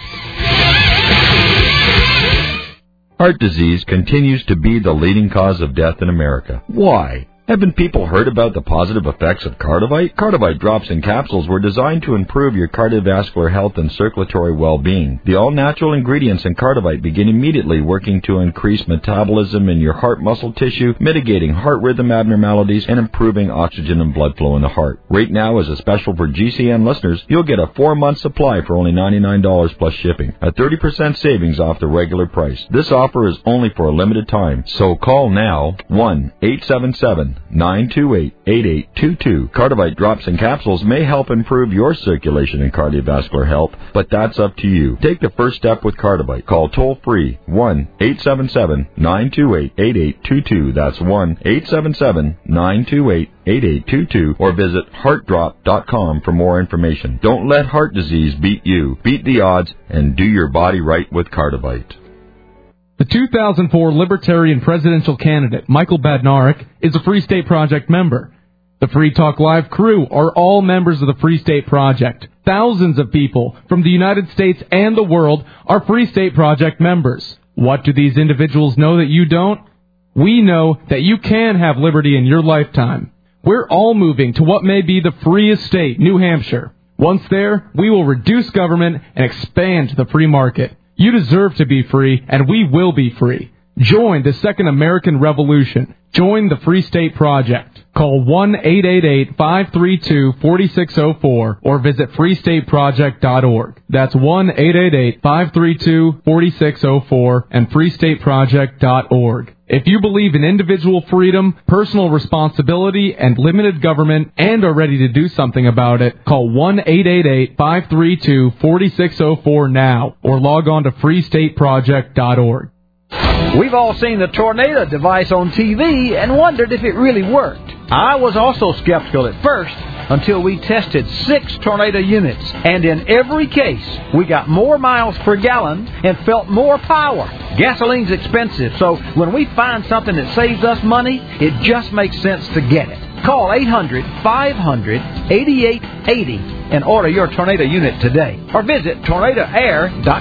Heart disease continues to be the leading cause of death in America. Why? Haven't people heard about the positive effects of Cardivite? Cardivite drops and capsules were designed to improve your cardiovascular health and circulatory well-being. The all-natural ingredients in Cardivite begin immediately working to increase metabolism in your heart muscle tissue, mitigating heart rhythm abnormalities, and improving oxygen and blood flow in the heart. Right now, as a special for G C N listeners, you'll get a four-month supply for only ninety-nine dollars plus shipping, a thirty percent savings off the regular price. This offer is only for a limited time, so call now, one eight seven seven nine two eight eight eight two two. Cardivite drops and capsules may help improve your circulation and cardiovascular health, but that's up to you. Take the first step with Cardivite. Call toll-free one eight seven seven nine two eight eight eight two two. That's one eight seven seven nine two eight eight eight two two, or visit heart drop dot com for more information. Don't let heart disease beat you. Beat the odds and do your body right with Cardivite. The two thousand four Libertarian presidential candidate, Michael Badnarik, is a Free State Project member. The Free Talk Live crew are all members of the Free State Project. Thousands of people from the United States and the world are Free State Project members. What do these individuals know that you don't? We know that you can have liberty in your lifetime. We're all moving to what may be the freest state, New Hampshire. Once there, we will reduce government and expand the free market. You deserve to be free, and we will be free. Join the Second American Revolution. Join the Free State Project. Call one eight eight eight five three two four six zero four or visit free state project dot org. That's one eight eight eight five three two four six zero four and free state project dot org. If you believe in individual freedom, personal responsibility, and limited government, and are ready to do something about it, call one eight eight eight five three two four six zero four now or log on to free state project dot org. We've all seen the Tornado device on T V and wondered if it really worked. I was also skeptical at first until we tested six Tornado units, and in every case, we got more miles per gallon and felt more power. Gasoline's expensive, so when we find something that saves us money, it just makes sense to get it. Call eight hundred five hundred eighty-eight eighty and order your Tornado unit today, or visit tornado air dot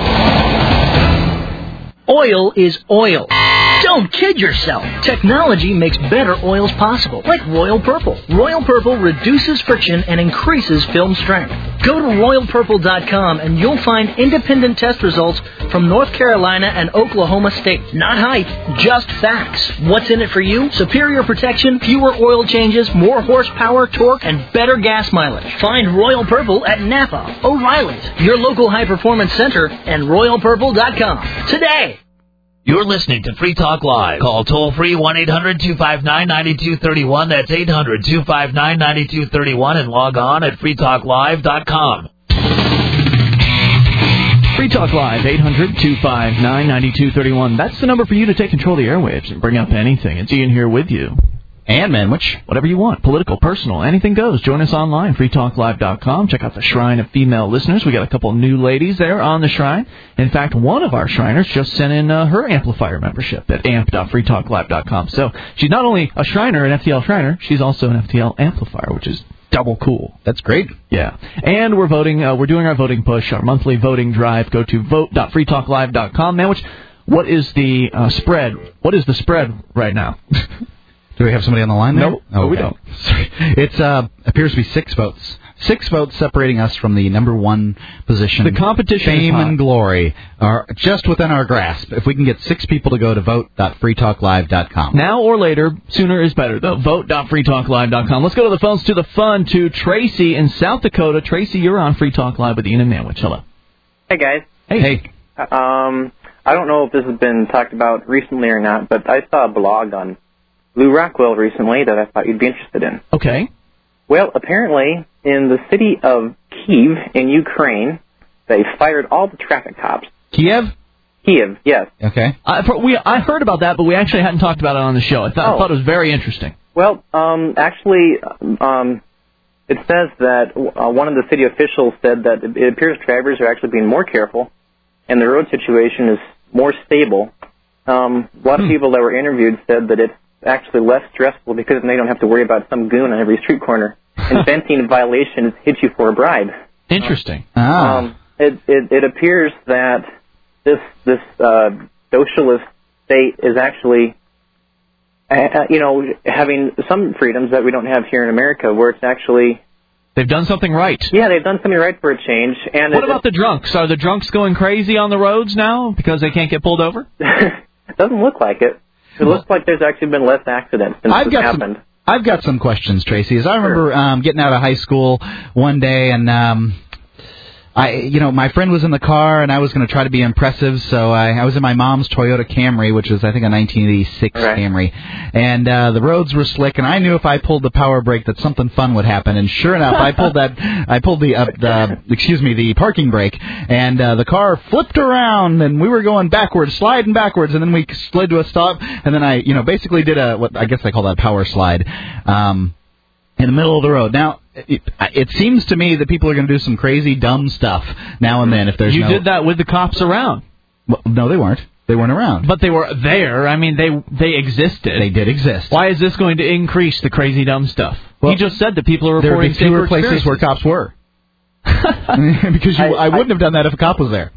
com. Oil is oil. Don't kid yourself. Technology makes better oils possible, like Royal Purple. Royal Purple reduces friction and increases film strength. Go to royal purple dot com and you'll find independent test results from North Carolina and Oklahoma State. Not hype, just facts. What's in it for you? Superior protection, fewer oil changes, more horsepower, torque, and better gas mileage. Find Royal Purple at Napa, O'Reilly's, your local high-performance center, and royal purple dot com today. You're listening to Free Talk Live. Call toll-free one eight hundred two five nine nine two three one. That's eight hundred two five nine nine two three one and log on at free talk live dot com. Free Talk Live, eight hundred two five nine nine two three one. That's the number for you to take control of the airwaves and bring up anything. It's Ian here with you. And Manwich. Whatever you want. Political, personal, anything goes. Join us online, free talk live dot com. Check out the Shrine of Female Listeners. We got a couple new ladies there on the Shrine. In fact, one of our Shriners just sent in uh, her amplifier membership at amp dot free talk live dot com. So she's not only a Shriner, an F T L Shriner, she's also an F T L amplifier, which is double cool. That's great. Yeah. And we're voting. Uh, we're doing our voting push, our monthly voting drive. Go to vote dot free talk live dot com. Man, which, what is the uh, spread? What is the spread right now? Do we have somebody on the line there? No, no, we don't. It uh, appears to be six votes. Six votes separating us from the number one position. The competition Fame is hot. and glory are just within our grasp. If we can get six people to go to vote dot free talk live dot com. Now or later, sooner is better, though. vote dot free talk live dot com. Let's go to the phones to the fun to Tracy in South Dakota. Tracy, you're on Free Talk Live with Ian and Manwich. Hello. Hey, guys. Hey. Hey. Um, I don't know if this has been talked about recently or not, but I saw a blog on Lou Rockwell recently that I thought you'd be interested in. Okay. Well, apparently, in the city of Kiev in Ukraine, they fired all the traffic cops. Kiev? Kiev, yes. Okay. I, for, we, I heard about that, but we actually hadn't talked about it on the show. I, th- Oh. I thought it was very interesting. Well, um, actually, um, it says that uh, one of the city officials said that it, it appears drivers are actually being more careful, and the road situation is more stable. Um, a lot hmm. of people that were interviewed said that it's actually less stressful because they don't have to worry about some goon on every street corner inventing violations hit you for a bribe. Interesting. Ah. Um, it, it, it appears that this this uh, socialist state is actually, uh, you know, having some freedoms that we don't have here in America, where it's actually they've done something right. Yeah, they've done something right for a change. And what it, about the drunks? Are the drunks going crazy on the roads now because they can't get pulled over? It doesn't look like it. It looks like there's actually been less accidents since I've this got happened. Some, I've got some questions, Tracy. As I remember um, getting out of high school one day, and um, I, you know, my friend was in the car, and I was going to try to be impressive, so I, I was in my mom's Toyota Camry, which was, I think, a nineteen eighty-six right. Camry, and uh, the roads were slick, and I knew if I pulled the power brake that something fun would happen, and sure enough, I pulled that, I pulled the, uh, the excuse me, the parking brake, and uh, the car flipped around, and we were going backwards, sliding backwards, and then we slid to a stop, and then I, you know, basically did a, what I guess they call that power slide, um, in the middle of the road. Now, it, it seems to me that people are going to do some crazy, dumb stuff now and then. If there's you no... did that with the cops around. Well, no, they weren't. They weren't around. But they were there. I mean, they they existed. They did exist. Why is this going to increase the crazy, dumb stuff? Well, he just said that people are there reporting would be fewer safer places where cops were. Because you, I, I wouldn't I, have done that if a cop was there.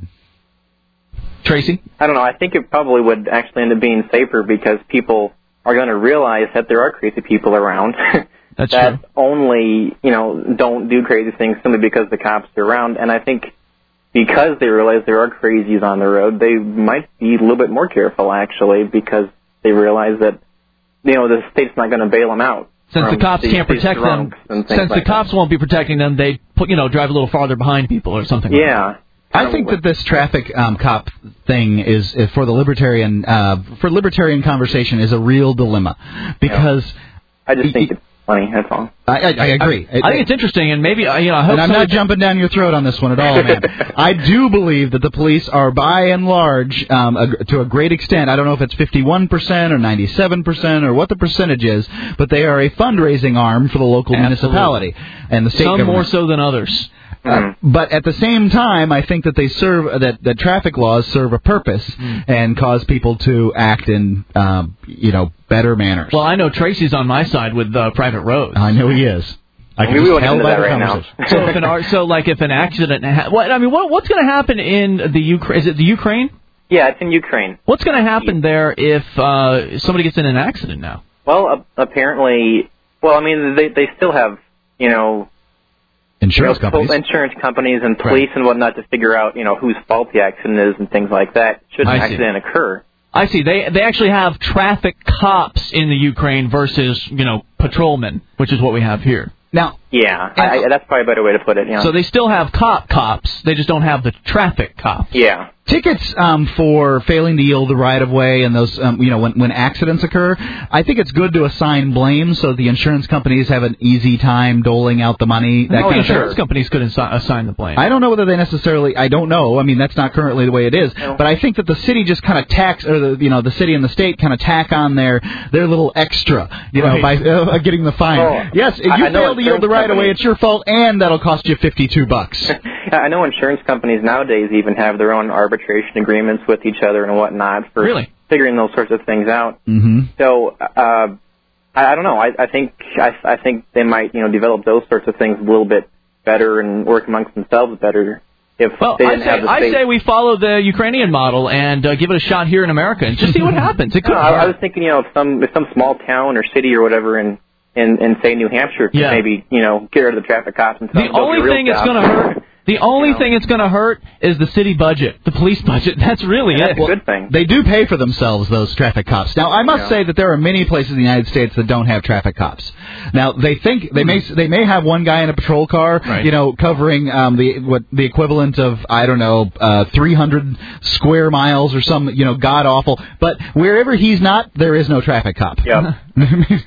Tracy? I don't know. I think it probably would actually end up being safer because people are going to realize that there are crazy people around. That's that true. only, you know, don't do crazy things simply because the cops are around. And I think because they realize there are crazies on the road, they might be a little bit more careful, actually, because they realize that, you know, the state's not going to bail them out. Since the cops these, can't protect them, since like the cops that. won't be protecting them, they put, you know, drive a little farther behind people or something yeah. like that. I think that this traffic um, cop thing is, is for the libertarian uh, for libertarian conversation is a real dilemma because yeah. I just think it's funny. That's all. I, I, I agree. I, I think it's interesting, and maybe you know. I hope and I'm not jumping down your throat on this one at all, man. I do believe that the police are, by and large, um, a, to a great extent. I don't know if it's fifty-one percent or ninety-seven percent or what the percentage is, but they are a fundraising arm for the local Absolutely. municipality and the state Some government. more so than others. Uh, but at the same time, I think that they serve that, that traffic laws serve a purpose mm. and cause people to act in, um, you know, better manners. Well, I know Tracy's on my side with uh, private roads. I know he is. I can we just won't tell into by that the right now. conversation. so, if an, so, like, if an accident, ha- what I mean, what, what's going to happen in the Ukraine? Is it the Ukraine? Yeah, it's in Ukraine. What's going to happen there if uh, somebody gets in an accident now? Well, uh, apparently, well, I mean, they they still have, you know. Insurance you know, companies. Insurance companies and police right. and whatnot to figure out, you know, whose fault the accident is and things like that. Should an accident occur. I see. They they actually have traffic cops in the Ukraine versus, you know, patrolmen, which is what we have here. Now, yeah, I, I, that's probably a better way to put it. Yeah. So they still have cop cops. They just don't have the traffic cops. Yeah. Tickets um, for failing to yield the right-of-way and those, um, you know, when, when accidents occur, I think it's good to assign blame so the insurance companies have an easy time doling out the money. That oh, kind insurance of companies could assi- assign the blame. I don't know whether they necessarily, I don't know. I mean, that's not currently the way it is. No. But I think that the city just kind of tax, or the, you know, the city and the state kind of tack on their, their little extra, you know, right. by uh, getting the fine. Oh, yes, if you I, I fail to yield the right-of-way, it's your fault, and that'll cost you fifty-two bucks. I know insurance companies nowadays even have their own arbitration agreements with each other and whatnot for really? figuring those sorts of things out. Mm-hmm. So, uh, I, I don't know. I, I think I, I think they might, you know, develop those sorts of things a little bit better and work amongst themselves better if well, they I didn't say, have the I state. say we follow the Ukrainian model and uh, give it a shot here in America and just see what happens. It could. No, I, I was thinking, you know, if some if some small town or city or whatever in in, in say New Hampshire could yeah. maybe, you know, get rid of the traffic cops and the only thing it's going to hurt. The only you know, thing it's going to hurt is the city budget, the police budget. That's really yeah, it. That's a good thing. They do pay for themselves, those traffic cops. Now, I must yeah. say that there are many places in the United States that don't have traffic cops. Now, they think they may they may have one guy in a patrol car, right. you know, covering um, the what the equivalent of I don't know uh, three hundred square miles or some you know god awful. But wherever he's not, there is no traffic cop. Yeah.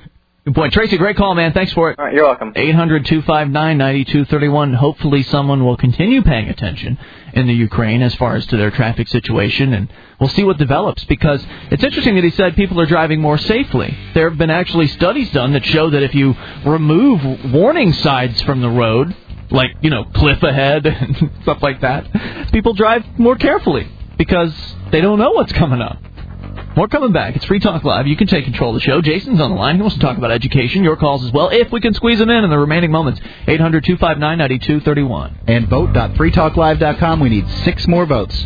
Good point. Tracy, great call, man. Thanks for it. All right, you're welcome. eight hundred two five nine nine two three one. Hopefully someone will continue paying attention in the Ukraine as far as to their traffic situation, and we'll see what develops, because it's interesting that he said people are driving more safely. There have been actually studies done that show that if you remove warning signs from the road, like, you know, cliff ahead and stuff like that, people drive more carefully because they don't know what's coming up. More coming back. It's Free Talk Live. You can take control of the show. Jason's on the line. He wants to talk about education. Your calls as well, if we can squeeze them in in the remaining moments. eight hundred two five nine nine two three one. And vote dot free talk live dot com. We need six more votes.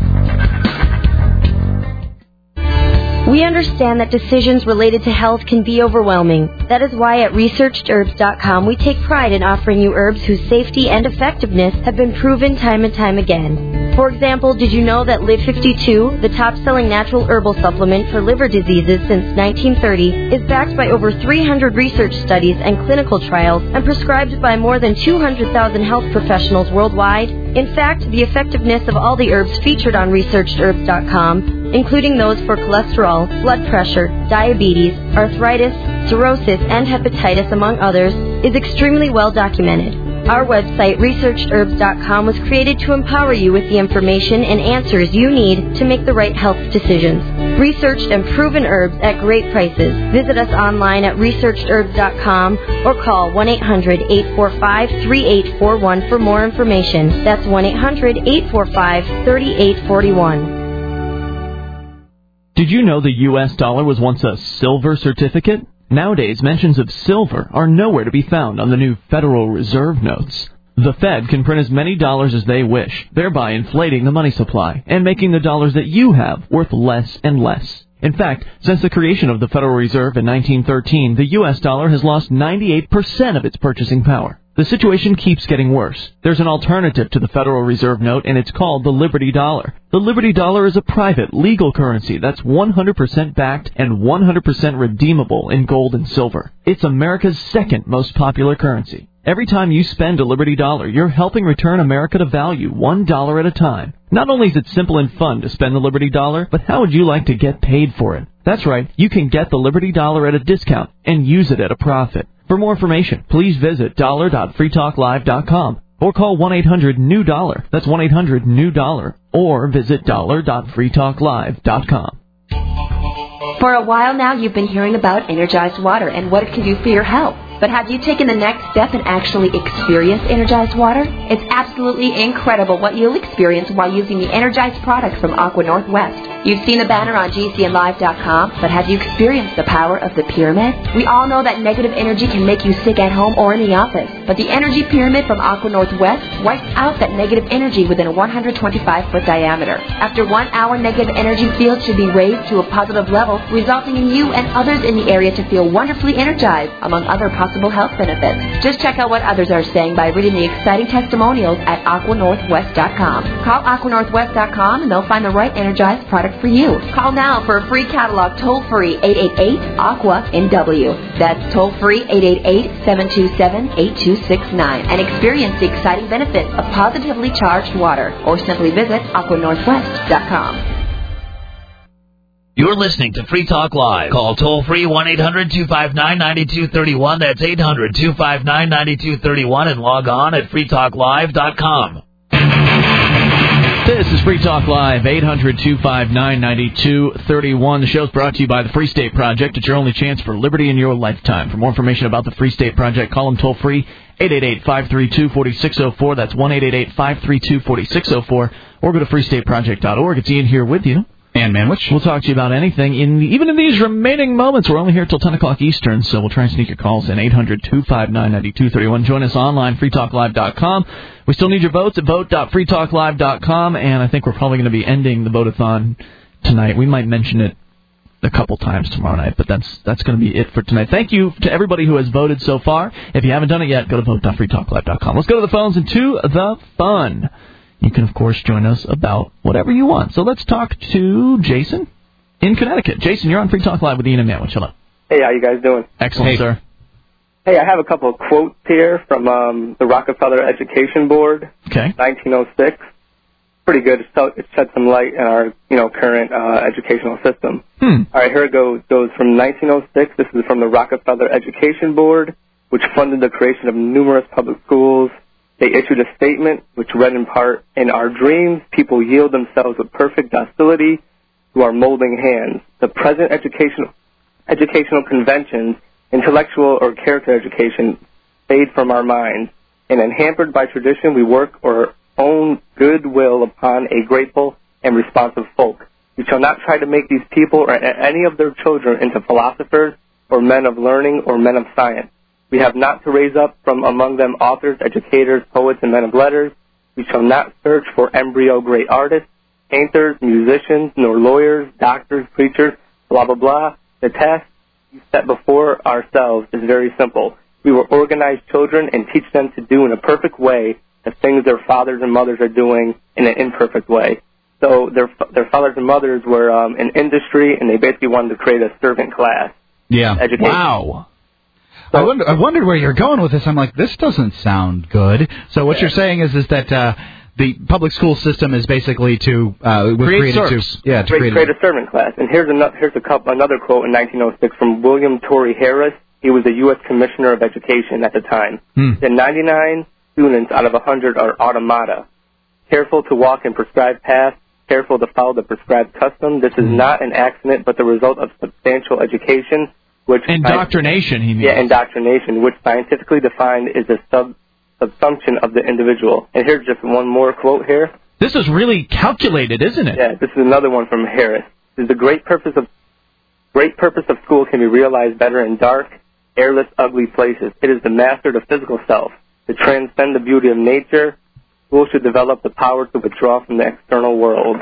We understand that decisions related to health can be overwhelming. That is why at researched herbs dot com we take pride in offering you herbs whose safety and effectiveness have been proven time and time again. For example, did you know that Live fifty-two, the top-selling natural herbal supplement for liver diseases since nineteen thirty, is backed by over three hundred research studies and clinical trials and prescribed by more than two hundred thousand health professionals worldwide? In fact, the effectiveness of all the herbs featured on researched herbs dot com, including those for cholesterol, blood pressure, diabetes, arthritis, cirrhosis, and hepatitis, among others, is extremely well documented. Our website, researched herbs dot com, was created to empower you with the information and answers you need to make the right health decisions. Researched and proven herbs at great prices. Visit us online at researched herbs dot com or call one eight hundred eight four five three eight four one for more information. That's one eight hundred eight four five three eight four one. Did you know the U S dollar was once a silver certificate? Nowadays, mentions of silver are nowhere to be found on the new Federal Reserve notes. The Fed can print as many dollars as they wish, thereby inflating the money supply and making the dollars that you have worth less and less. In fact, since the creation of the Federal Reserve in nineteen thirteen, the U S dollar has lost ninety-eight percent of its purchasing power. The situation keeps getting worse. There's an alternative to the Federal Reserve note, and it's called the Liberty Dollar. The Liberty Dollar is a private, legal currency that's one hundred percent backed and one hundred percent redeemable in gold and silver. It's America's second most popular currency. Every time you spend a Liberty Dollar, you're helping return America to value, one dollar at a time. Not only is it simple and fun to spend the Liberty Dollar, but how would you like to get paid for it? That's right, you can get the Liberty Dollar at a discount and use it at a profit. For more information, please visit dollar dot free talk live dot com or call one eight hundred new dollar. That's one eight hundred new dollar. Or visit dollar dot free talk live dot com. For a while now, you've been hearing about Energized Water and what it can do for your health. But have you taken the next step and actually experienced Energized Water? It's absolutely incredible what you'll experience while using the Energized products from Aqua Northwest. You've seen the banner on G C N live dot com, but have you experienced the power of the pyramid? We all know that negative energy can make you sick at home or in the office, but the energy pyramid from Aqua Northwest wipes out that negative energy within a one hundred twenty-five foot diameter. After one hour, negative energy field should be raised to a positive level, resulting in you and others in the area to feel wonderfully energized, among other possible health benefits. Just check out what others are saying by reading the exciting testimonials at aqua northwest dot com. Call aqua northwest dot com and they'll find the right energized product for you. Call now for a free catalog toll-free eight eight eight aqua N W. That's toll-free eight eight eight, seven two seven, eight two six nine and experience the exciting benefits of positively charged water, or simply visit aqua northwest dot com. You're listening to Free Talk Live. Call toll-free one eight hundred two five nine nine two three one. That's eight hundred two five nine nine two three one and log on at free talk live dot com. This is Free Talk Live, eight hundred two five nine nine two three one. The show's brought to you by the Free State Project. It's your only chance for liberty in your lifetime. For more information about the Free State Project, call them toll-free, eight eight eight, five three two, four six zero four. That's one eight eight, five three two, four six zero four. Or go to free state project dot org. It's Ian here with you. And Manwich. We'll talk to you about anything, in the, even in these remaining moments. We're only here till ten o'clock Eastern, so we'll try and sneak your calls in. eight hundred two five nine nine two three one. Join us online, free talk live dot com. We still need your votes at vote dot free talk live dot com, and I think we're probably going to be ending the vote-a-thon tonight. We might mention it a couple times tomorrow night, but that's that's going to be it for tonight. Thank you to everybody who has voted so far. If you haven't done it yet, go to vote dot free talk live dot com. Let's go to the phones and to the fun. You can, of course, join us about whatever you want. So let's talk to Jason in Connecticut. Jason, you're on Free Talk Live with Ian and Manwich. Hello. Hey, how you guys doing? Excellent, hey. sir. Hey, I have a couple of quotes here from um, the Rockefeller Education Board, okay. nineteen oh six. pretty good. It shed- it shed some light in our, you know, current uh, educational system. Hmm. All right, here it goes. Goes from nineteen oh six. This is from the Rockefeller Education Board, which funded the creation of numerous public schools. They issued a statement which read in part, "In our dreams, people yield themselves with perfect docility to our molding hands. The present educational educational conventions, intellectual or character education, fade from our minds, and then hampered by tradition, we work or own goodwill upon a grateful and responsive folk. We shall not try to make these people or any of their children into philosophers or men of learning or men of science. We have not to raise up from among them authors, educators, poets, and men of letters. We shall not search for embryo great artists, painters, musicians, nor lawyers, doctors, preachers, blah, blah, blah. The task we set before ourselves is very simple. We will organize children and teach them to do in a perfect way the things their fathers and mothers are doing in an imperfect way." So their their fathers and mothers were um, in industry, and they basically wanted to create a servant class. Yeah. Education. Wow. I, wonder, I wondered where you're going with this. I'm like, this doesn't sound good. So what Yeah. you're saying is is that uh, the public school system is basically to uh, was Create created serfs. to yeah to create, create, create a servant class. And here's another here's a couple, another quote in nineteen oh six from William Torrey Harris. He was the U S Commissioner of Education at the time. Hmm. The ninety-nine students out of one hundred are automata, careful to walk in prescribed paths, careful to follow the prescribed custom. This is not an accident, but the result of substantial education, which Indoctrination, he means. yeah, indoctrination, which scientifically defined is a sub subsumption of the individual. And here's just one more quote here. This is really calculated, isn't it? Yeah, this is another one from Harris. This is the great purpose of great purpose of school can be realized better in dark, airless, ugly places. It is to master the physical self, to transcend the beauty of nature. School should develop the power to withdraw from the external world.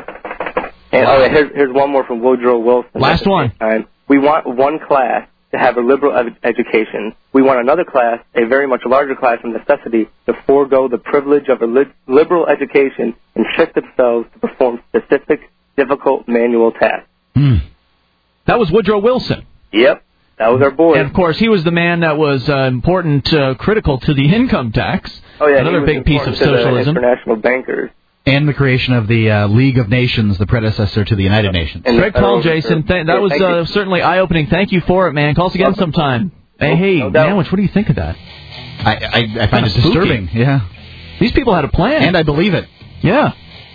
And Wow. oh, yeah, here's, here's one more from Woodrow Wilson. Last one. Time. We want one class to have a liberal ed- education. We want another class, a very much larger class of necessity, to forego the privilege of a li- liberal education and shift themselves to perform specific, difficult manual tasks. Hmm. That was Woodrow Wilson. Yep. That was our boy. And, of course, he was the man that was uh, important, uh, critical to the income tax. Oh, yeah, Another he was big piece of important to the socialism. international bankers. and the creation of the uh, League of Nations, the predecessor to the United Nations. Great call, Jason. Th- that Yeah, was thank uh, you. certainly eye-opening. Thank you for it, man. Call us again sometime. Hey, hey, Manwich, what do you think of that? I, I, I find it Spooky. disturbing. Yeah. These people had a plan. And I believe it. Yeah.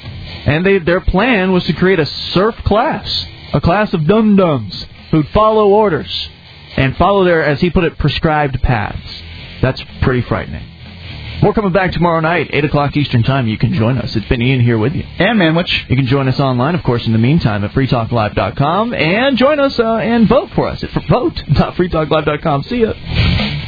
And they, their plan was to create a serf class, a class of dum-dums who'd follow orders and follow their, as he put it, prescribed paths. That's pretty frightening. We're coming back tomorrow night, eight o'clock Eastern Time. You can join us. It's been Ian here with you. And Manwich. You can join us online, of course, in the meantime at free talk live dot com. And join us uh, and vote for us at vote dot free talk live dot com. See ya.